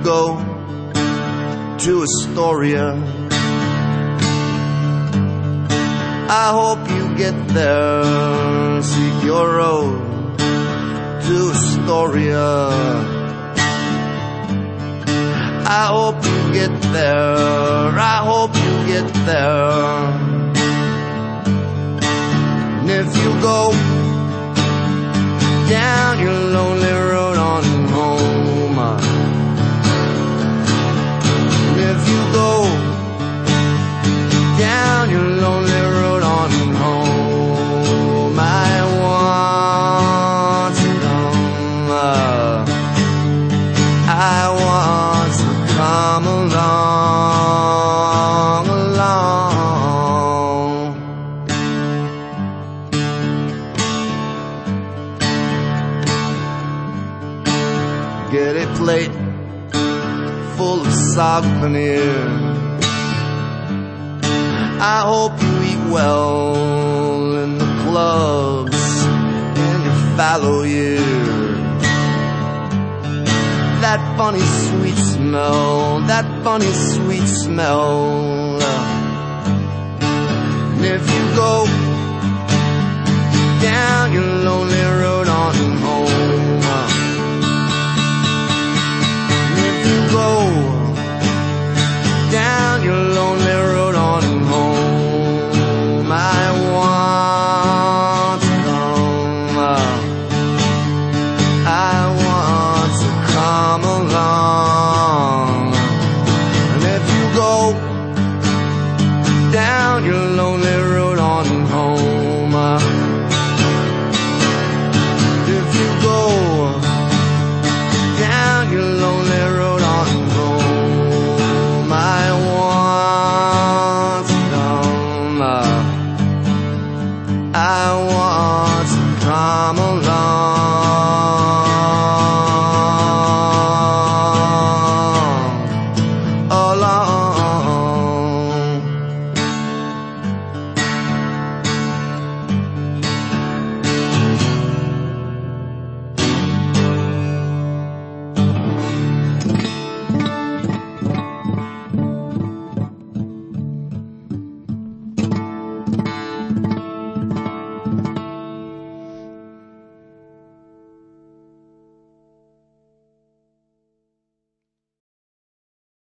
go to Astoria, I hope you get there. Seek your road to Astoria, I hope you get there. I hope you get there. And if you go down your lonely road on home, and if you go down your lonely road on home, I want to come, I want to come along, along. Get a plate full of sog paneer, I hope you eat well in the clubs in your fallow year. That funny sweet smell, that funny sweet smell. And if you go